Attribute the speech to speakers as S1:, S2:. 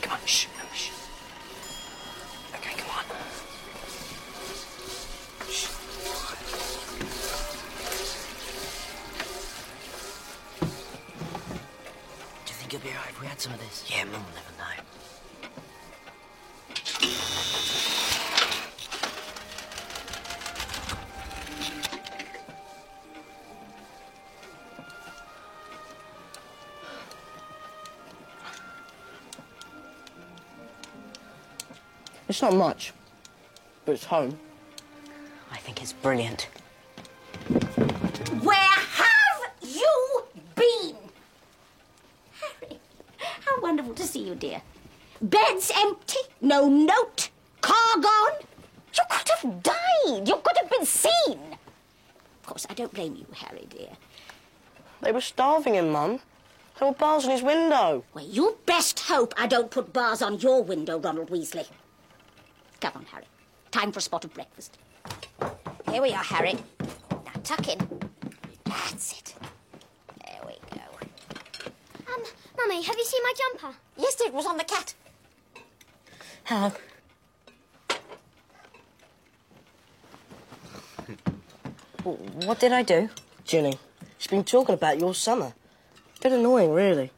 S1: Come on, shh, shh. Okay, come on. Shh. Do you think you'll be all right if we had some of this? Yeah, Mum will never know. It's not much, but it's home. I think it's brilliant.
S2: Where have you been? Harry, how wonderful to see you, dear. Bed's empty, no note, car gone. You could have died. You could have been seen. Of course, I don't blame you, Harry, dear.
S1: They were starving him, Mum. There were bars on his window.
S2: Well, you best hope I don't put bars on your window, Ronald Weasley. Come on, Harry. Time for a spot of breakfast. Here we are, Harry. Now, tuck in. That's it. There we go.
S3: Mummy, have you seen my jumper?
S2: Yes, it was on the cat.
S1: Hello.
S4: What did I do?
S1: Ginny, she's been talking about your summer. Bit annoying, really.